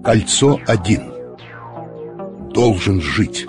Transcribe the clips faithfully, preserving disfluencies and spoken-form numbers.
Кольцо один. Должен жить.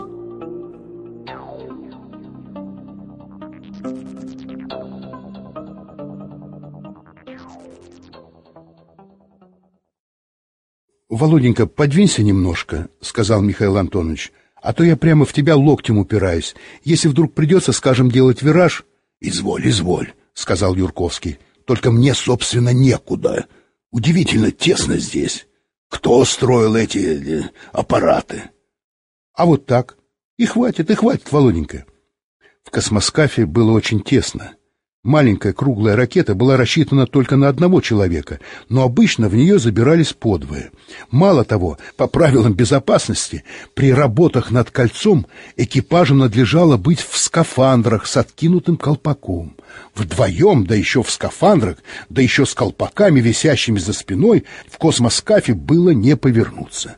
«Володенька, подвинься немножко», — сказал Михаил Антонович, «а то я прямо в тебя локтем упираюсь. Если вдруг придется, скажем, делать вираж...» «Изволь, изволь», — сказал Юрковский, «только мне, собственно, некуда. Удивительно тесно здесь. Кто строил эти э, аппараты?» «А вот так. И хватит, и хватит, Володенька». В космоскафе было очень тесно. Маленькая круглая ракета была рассчитана только на одного человека, но обычно в нее забирались подвое. Мало того, по правилам безопасности, при работах над кольцом экипажу надлежало быть в скафандрах с откинутым колпаком. Вдвоем, да еще в скафандрах, да еще с колпаками, висящими за спиной, в космоскафе было не повернуться.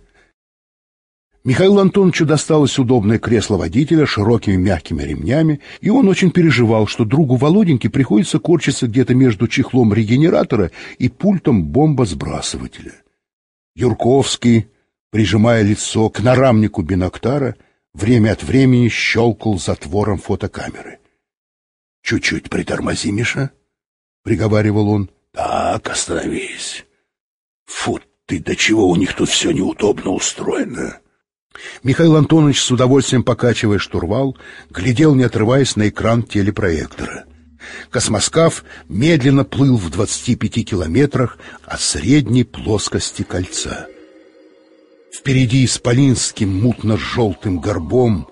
Михаилу Антоновичу досталось удобное кресло водителя с широкими мягкими ремнями, и он очень переживал, что другу Володеньке приходится корчиться где-то между чехлом регенератора и пультом бомбосбрасывателя. Юрковский, прижимая лицо к нарамнику биноктара, время от времени щелкал затвором фотокамеры. — Чуть-чуть притормози, Миша, — приговаривал он. — Так, остановись. Фу ты, до чего у них тут все неудобно устроено. Михаил Антонович, с удовольствием покачивая штурвал, глядел, не отрываясь, на экран телепроектора. Космоскаф медленно плыл в двадцати пяти километрах от средней плоскости кольца. Впереди исполинским мутно-желтым горбом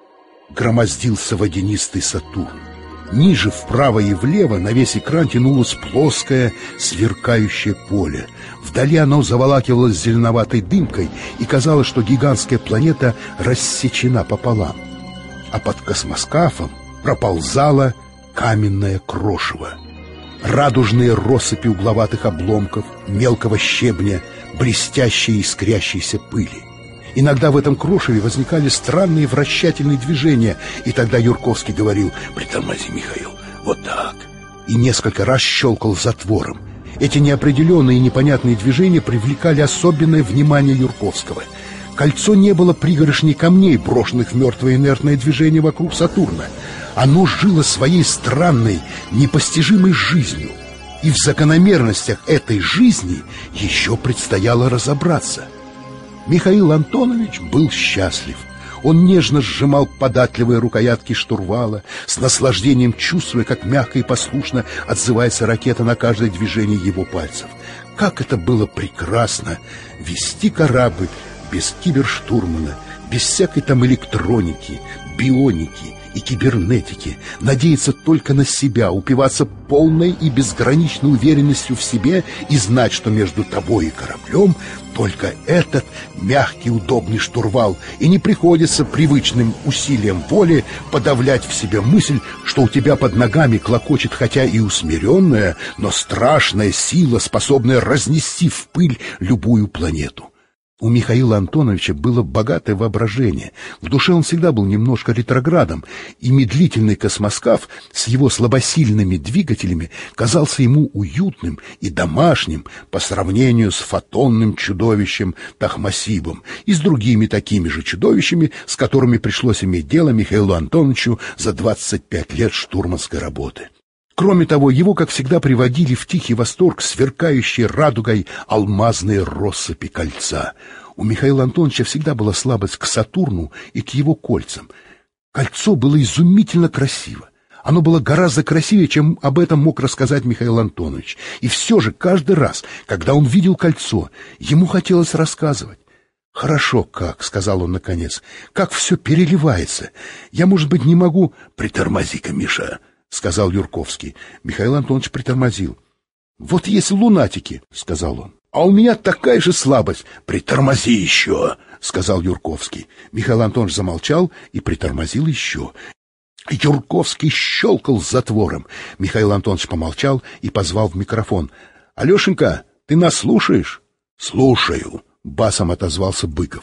громоздился водянистый Сатурн. Ниже, вправо и влево на весь экран тянулось плоское, сверкающее поле. Вдали оно заволакивалось зеленоватой дымкой, и казалось, что гигантская планета рассечена пополам. А под космоскафом проползало каменное крошево. Радужные россыпи угловатых обломков, мелкого щебня, блестящей и искрящейся пыли. Иногда в этом крошеве возникали странные вращательные движения, и тогда Юрковский говорил: «Притормози, Михаил, вот так», и несколько раз щелкал затвором. Эти неопределенные и непонятные движения привлекали особенное внимание Юрковского. Кольцо не было пригоршней камней, брошенных в мертвое инертное движение вокруг Сатурна. Оно жило своей странной, непостижимой жизнью, и в закономерностях этой жизни еще предстояло разобраться. Михаил Антонович был счастлив. Он нежно сжимал податливые рукоятки штурвала, с наслаждением чувствуя, как мягко и послушно отзывается ракета на каждое движение его пальцев. Как это было прекрасно вести корабль без киберштурмана, без всякой там электроники, бионики и кибернетики, надеяться только на себя, упиваться полной и безграничной уверенностью в себе и знать, что между тобой и кораблем только этот мягкий, удобный штурвал, и не приходится привычным усилием воли подавлять в себе мысль, что у тебя под ногами клокочет хотя и усмиренная, но страшная сила, способная разнести в пыль любую планету. У Михаила Антоновича было богатое воображение. В душе он всегда был немножко ретроградом, и медлительный космоскаф с его слабосильными двигателями казался ему уютным и домашним по сравнению с фотонным чудовищем Тахмасибом и с другими такими же чудовищами, с которыми пришлось иметь дело Михаилу Антоновичу за двадцать пять лет штурманской работы. Кроме того, его, как всегда, приводили в тихий восторг сверкающие радугой алмазные россыпи кольца. У Михаила Антоновича всегда была слабость к Сатурну и к его кольцам. Кольцо было изумительно красиво. Оно было гораздо красивее, чем об этом мог рассказать Михаил Антонович. И все же каждый раз, когда он видел кольцо, ему хотелось рассказывать. «Хорошо как», — сказал он наконец, — «как все переливается. Я, может быть, не могу...» «Притормози-ка, Миша», — сказал Юрковский. Михаил Антонович притормозил. «Вот есть лунатики», — сказал он. «А у меня такая же слабость». «Притормози еще», — сказал Юрковский. Михаил Антонович замолчал и притормозил еще. Юрковский щелкал затвором. Михаил Антонович помолчал и позвал в микрофон: «Алешенька, ты нас слушаешь?» «Слушаю», — басом отозвался Быков.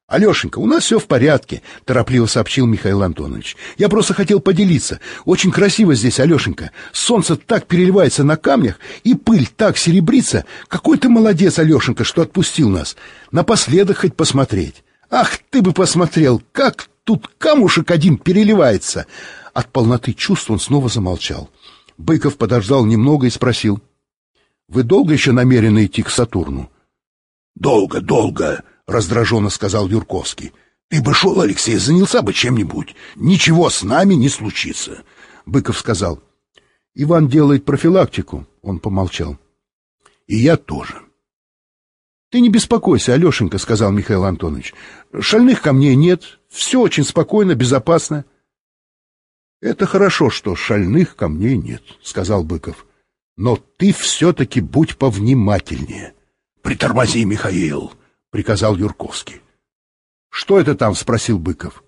«Алешенька, у нас все в порядке», — торопливо сообщил Михаил Антонович. «Я просто хотел поделиться. Очень красиво здесь, Алешенька. Солнце так переливается на камнях, и пыль так серебрится. Какой ты молодец, Алешенька, что отпустил нас. Напоследок хоть посмотреть. Ах, ты бы посмотрел, как тут камушек один переливается!» От полноты чувств он снова замолчал. Быков подождал немного и спросил: «Вы долго еще намерены идти к Сатурну?» «Долго, долго», — раздраженно сказал Юрковский. «Ты бы шел, Алексей, занялся бы чем-нибудь. Ничего с нами не случится». Быков сказал: «Иван делает профилактику». Он помолчал. «И я тоже». «Ты не беспокойся, Алешенька», — сказал Михаил Антонович. «Шальных камней нет, все очень спокойно, безопасно». «Это хорошо, что шальных камней нет», — сказал Быков. «Но ты все-таки будь повнимательнее». «Притормози, Михаил», — приказал Юрковский. «Что это там?» — спросил Быков.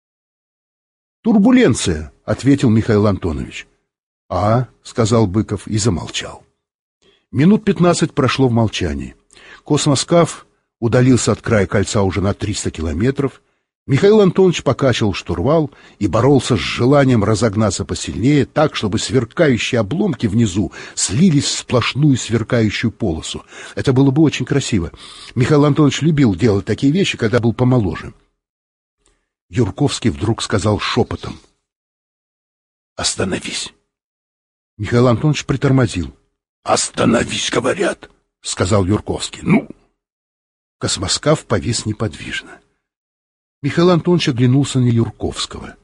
«Турбуленция», — ответил Михаил Антонович. «А», — сказал Быков и замолчал. Минут пятнадцать прошло в молчании. Космоскаф удалился от края кольца уже на триста километров. Михаил Антонович покачивал штурвал и боролся с желанием разогнаться посильнее, так, чтобы сверкающие обломки внизу слились в сплошную сверкающую полосу. Это было бы очень красиво. Михаил Антонович любил делать такие вещи, когда был помоложе. Юрковский вдруг сказал шепотом: «Остановись». Михаил Антонович притормозил. «Остановись, говорят», — сказал Юрковский. «Ну?» Космоскаф повис неподвижно. Михаил Антонович оглянулся на Юрковского.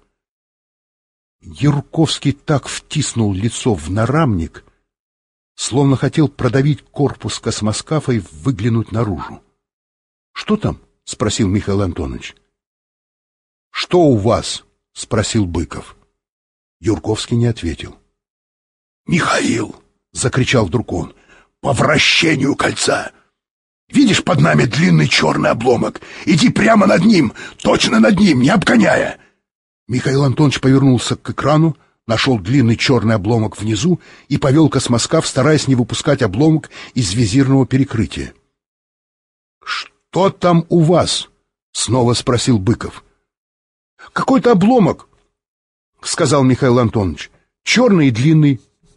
Юрковский так втиснул лицо в нарамник, словно хотел продавить корпус космоскафа и выглянуть наружу. «Что там?» — спросил Михаил Антонович. «Что у вас?» — спросил Быков. Юрковский не ответил. «Михаил!» — закричал вдруг он. «По вращению кольца! Видишь под нами длинный черный обломок? Иди прямо над ним, точно над ним, не обгоняя!» Михаил Антонович повернулся к экрану, нашел длинный черный обломок внизу и повел космоскаф, стараясь не выпускать обломок из визирного перекрытия. «Что там у вас?» — снова спросил Быков. «Какой-то обломок», — сказал Михаил Антонович. «Черный и длинный».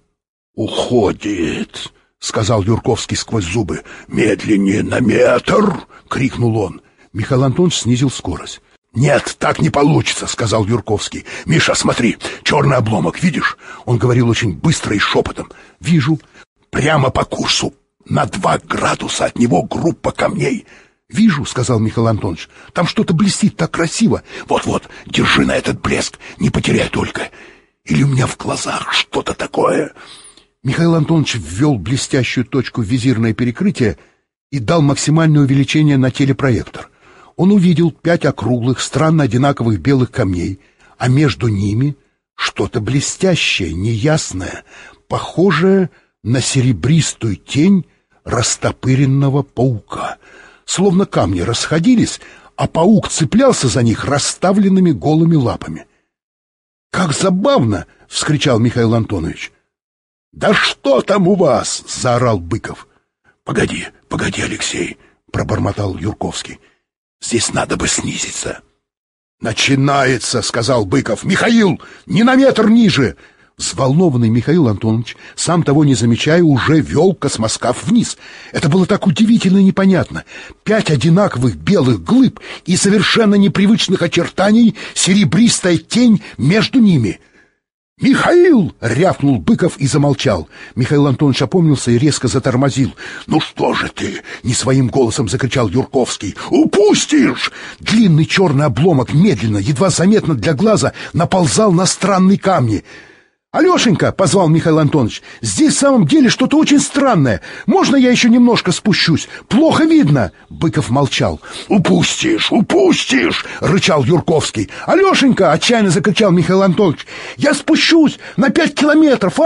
«Уходит», — сказал Юрковский сквозь зубы. «Медленнее на метр!» — крикнул он. Михаил Антонович снизил скорость. «Нет, так не получится», — сказал Юрковский. «Миша, смотри, черный обломок, видишь?» Он говорил очень быстро и шепотом. «Вижу. Прямо по курсу. На два градуса от него группа камней». «Вижу», — сказал Михаил Антонович. «Там что-то блестит так красиво». «Вот-вот, держи на этот блеск, не потеряй только. Или у меня в глазах что-то такое». Михаил Антонович ввел блестящую точку в визирное перекрытие и дал максимальное увеличение на телепроектор. Он увидел пять округлых, странно одинаковых белых камней, а между ними что-то блестящее, неясное, похожее на серебристую тень растопыренного паука. Словно камни расходились, а паук цеплялся за них расставленными голыми лапами. «Как забавно!» — вскричал Михаил Антонович. «Да что там у вас?» — заорал Быков. «Погоди, погоди, Алексей!» — пробормотал Юрковский. «Здесь надо бы снизиться». «Начинается!» — сказал Быков. «Михаил, не на метр ниже!» Взволнованный Михаил Антонович, сам того не замечая, уже вел космоскаф вниз. Это было так удивительно и непонятно. Пять одинаковых белых глыб и совершенно непривычных очертаний, серебристая тень между ними. «Михаил!» — рявкнул Быков и замолчал. Михаил Антонович опомнился и резко затормозил. «Ну что же ты?» — не своим голосом закричал Юрковский. «Упустишь!» Длинный черный обломок медленно, едва заметно для глаза, наползал на странные камни. «Алешенька!» — позвал Михаил Антонович. «Здесь в самом деле что-то очень странное. Можно я еще немножко спущусь? Плохо видно!» Быков молчал. «Упустишь! Упустишь!» — рычал Юрковский. «Алешенька!» — отчаянно закричал Михаил Антонович. «Я спущусь на пять километров, а?»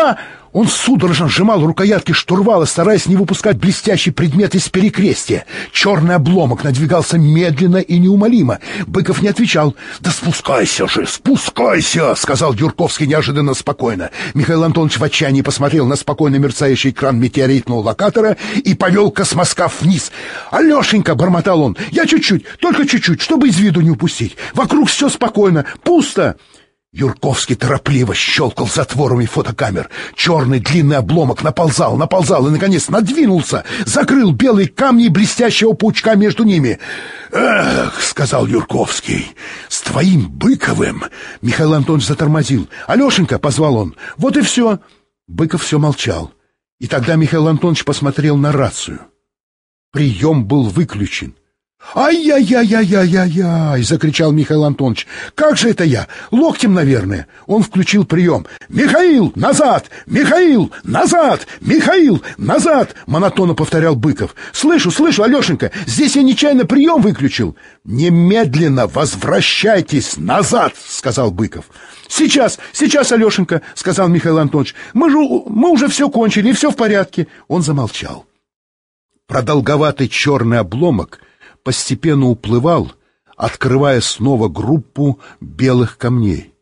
Он судорожно сжимал рукоятки штурвала, стараясь не выпускать блестящий предмет из перекрестия. Черный обломок надвигался медленно и неумолимо. Быков не отвечал. «Да спускайся же, спускайся!» — сказал Юрковский неожиданно спокойно. Михаил Антонович в отчаянии посмотрел на спокойно мерцающий экран метеоритного локатора и повел космоскаф вниз. «Алешенька!» — бормотал он. «Я чуть-чуть, только чуть-чуть, чтобы из виду не упустить. Вокруг все спокойно, пусто!» Юрковский торопливо щелкал затворами фотокамер. Черный длинный обломок наползал, наползал и, наконец, надвинулся, закрыл белые камни блестящего паучка между ними. «Эх!» — сказал Юрковский. «С твоим Быковым!» Михаил Антонович затормозил. «Алешенька!» — позвал он. «Вот и все!» Быков все молчал. И тогда Михаил Антонович посмотрел на рацию. Прием был выключен. «Ай-яй-яй-яй-яй-яй!» — закричал Михаил Антонович. «Как же это я? Локтем, наверное!» Он включил прием. «Михаил, назад! Михаил, назад! Михаил, назад!» — монотонно повторял Быков. «Слышу, слышу, Алешенька! Здесь я нечаянно прием выключил!» «Немедленно возвращайтесь назад!» — сказал Быков. «Сейчас, сейчас, Алешенька!» — сказал Михаил Антонович. «Мы же, мы уже все кончили, и все в порядке!» Он замолчал. Продолговатый черный обломок постепенно уплывал, открывая снова группу белых камней.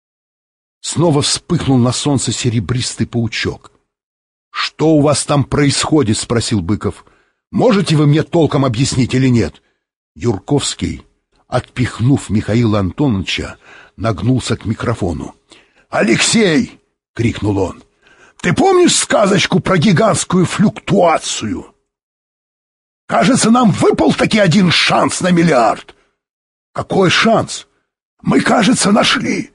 Снова вспыхнул на солнце серебристый паучок. «Что у вас там происходит?» — спросил Быков. «Можете вы мне толком объяснить или нет?» Юрковский, отпихнув Михаила Антоновича, нагнулся к микрофону. «Алексей!» — крикнул он. «Ты помнишь сказочку про гигантскую флюктуацию? Кажется, нам выпал таки один шанс на миллиард». «Какой шанс?» «Мы, кажется, нашли».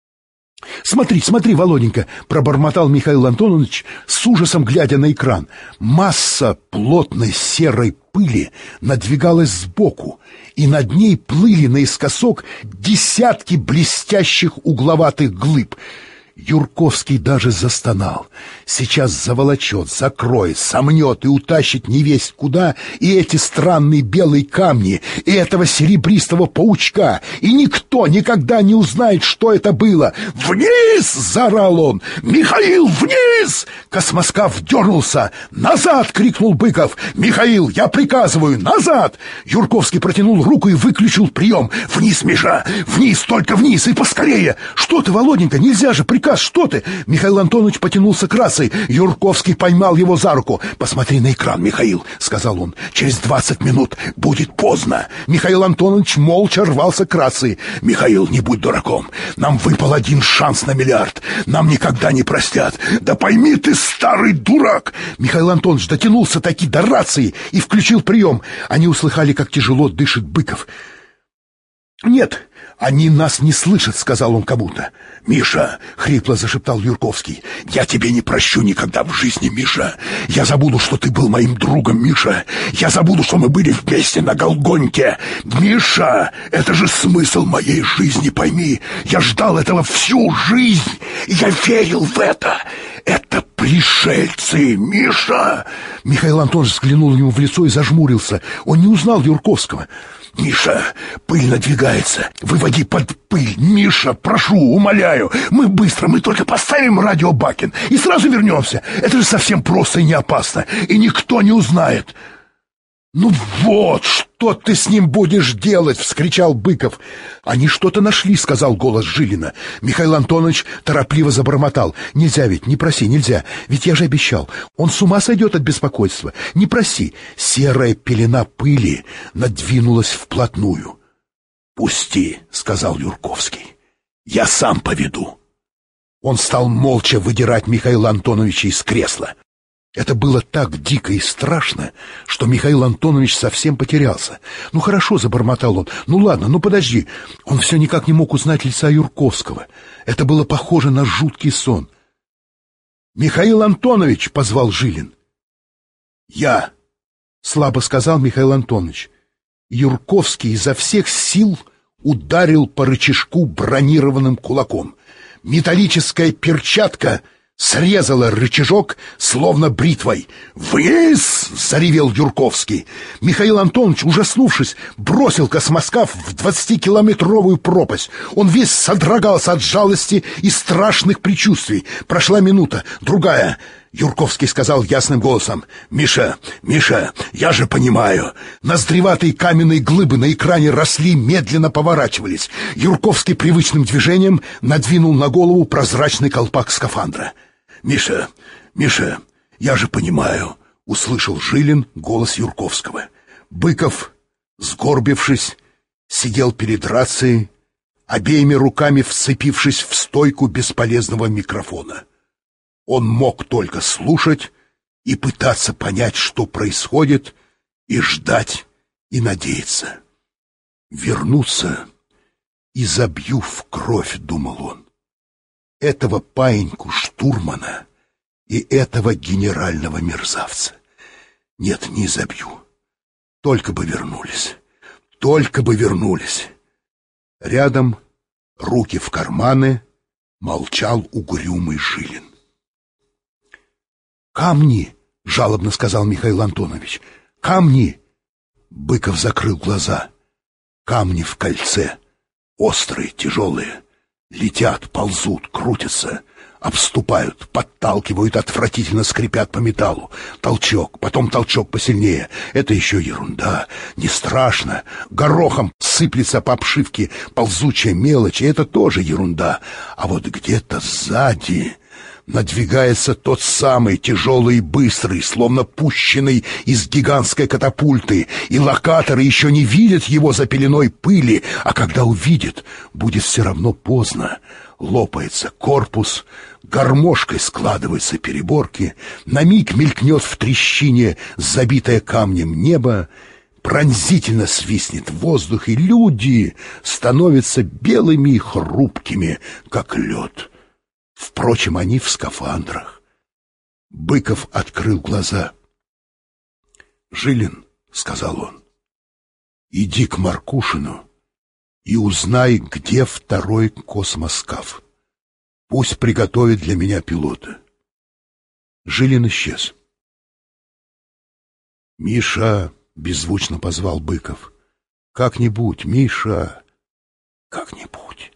«Смотри, смотри, Володенька», — пробормотал Михаил Антонович, с ужасом глядя на экран. Масса плотной серой пыли надвигалась сбоку, и над ней плыли наискосок десятки блестящих угловатых глыб. Юрковский даже застонал. Сейчас заволочет, закроет, сомнет и утащит невесть куда и эти странные белые камни, и этого серебристого паучка, и никто никогда не узнает, что это было. «Вниз!» — заорал он. «Михаил, вниз!» Космоскаф дернулся. «Назад!» — крикнул Быков. «Михаил, я приказываю, назад!» Юрковский протянул руку и выключил прием. «Вниз, Миша! Вниз, только вниз и поскорее!» «Что ты, Володенька, нельзя же приказ! Что ты?» Михаил Антонович потянулся к рации. Юрковский поймал его за руку. «Посмотри на экран, Михаил», — сказал он. «Через двадцать минут будет поздно». Михаил Антонович молча рвался к рации. «Михаил, не будь дураком. Нам выпал один шанс на миллиард. Нам никогда не простят. Да пойми ты, старый дурак!» Михаил Антонович дотянулся таки до рации и включил прием. Они услыхали, как тяжело дышит Быков. «Нет, они нас не слышат», — сказал он кому-то. «Миша», — хрипло зашептал Юрковский, — «я тебе не прощу никогда в жизни, Миша. Я забуду, что ты был моим другом, Миша. Я забуду, что мы были вместе на Голгоньке. Миша, это же смысл моей жизни, пойми. Я ждал этого всю жизнь, и я верил в это. Это пришельцы, Миша!» Михаил Антонович взглянул ему в лицо и зажмурился. Он не узнал Юрковского. «Миша, пыль надвигается. Выводи под пыль. Миша, прошу, умоляю. Мы быстро, мы только поставим радио Бакин и сразу вернемся. Это же совсем просто и не опасно. И никто не узнает». «Ну вот, что ты с ним будешь делать?» — вскричал Быков. «Они что-то нашли», — сказал голос Жилина. Михаил Антонович торопливо забормотал. «Нельзя ведь, не проси, нельзя. Ведь я же обещал. Он с ума сойдет от беспокойства. Не проси». Серая пелена пыли надвинулась вплотную. «Пусти», — сказал Юрковский. «Я сам поведу». Он стал молча выдирать Михаила Антоновича из кресла. Это было так дико и страшно, что Михаил Антонович совсем потерялся. «Ну хорошо», — забормотал он, — «ну ладно, ну подожди». Он все никак не мог узнать лица Юрковского. Это было похоже на жуткий сон. «Михаил Антонович!» — позвал Жилин. «Я!» — слабо сказал Михаил Антонович. Юрковский изо всех сил ударил по рычажку бронированным кулаком. Металлическая перчатка срезала рычажок, словно бритвой. «Вниз!» — заревел Юрковский. Михаил Антонович, ужаснувшись, бросил космоскаф в двадцатикилометровую пропасть. Он весь содрогался от жалости и страшных предчувствий. Прошла минута, другая. Юрковский сказал ясным голосом: «Миша, Миша, я же понимаю». Ноздреватые каменные глыбы на экране росли, медленно поворачивались. Юрковский привычным движением надвинул на голову прозрачный колпак скафандра. «Миша, Миша, я же понимаю», — услышал Жилин голос Юрковского. Быков, сгорбившись, сидел перед рацией, обеими руками вцепившись в стойку бесполезного микрофона. Он мог только слушать и пытаться понять, что происходит, и ждать, и надеяться. «Вернуться и забью в кровь», — думал он. «Этого паиньку штурмана и этого генерального мерзавца. Нет, не забью. Только бы вернулись. Только бы вернулись». Рядом, руки в карманы, молчал угрюмый Жилин. «Камни!» — жалобно сказал Михаил Антонович. «Камни!» Быков закрыл глаза. Камни в кольце, острые, тяжелые, летят, ползут, крутятся, обступают, подталкивают, отвратительно скрипят по металлу. Толчок, потом толчок посильнее. Это еще ерунда, не страшно. Горохом сыплется по обшивке ползучая мелочь, и это тоже ерунда. А вот где-то сзади надвигается тот самый тяжелый и быстрый, словно пущенный из гигантской катапульты, и локаторы еще не видят его за пеленой пыли, а когда увидят, будет все равно поздно. Лопается корпус, гармошкой складываются переборки, на миг мелькнет в трещине забитое камнем небо, пронзительно свистнет воздух, и люди становятся белыми и хрупкими, как лед. Впрочем, они в скафандрах. Быков открыл глаза. «Жилин», — сказал он, — «иди к Маркушину и узнай, где второй космоскаф. Пусть приготовит для меня пилота». Жилин исчез. «Миша», — беззвучно позвал Быков, — «как-нибудь, Миша, как-нибудь».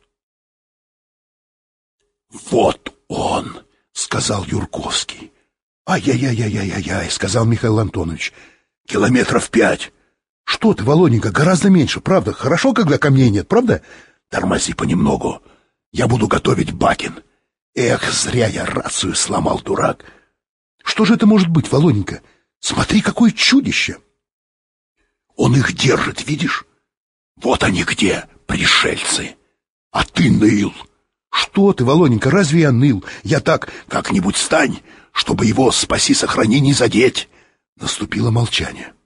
«Вот он!» — сказал Юрковский. «Ай-яй-яй-яй-яй-яй!» — сказал Михаил Антонович. «Километров пять!» «Что ты, Володенька, гораздо меньше, правда? Хорошо, когда камней нет, правда?» «Тормози понемногу. Я буду готовить Бакин. Эх, зря я рацию сломал, дурак!» «Что же это может быть, Володенька? Смотри, какое чудище!» «Он их держит, видишь? Вот они где, пришельцы! А ты ныл!» «Что ты, Володенька, разве я ныл? Я так, как-нибудь стань, чтобы его, спаси, сохрани, не задеть!» Наступило молчание.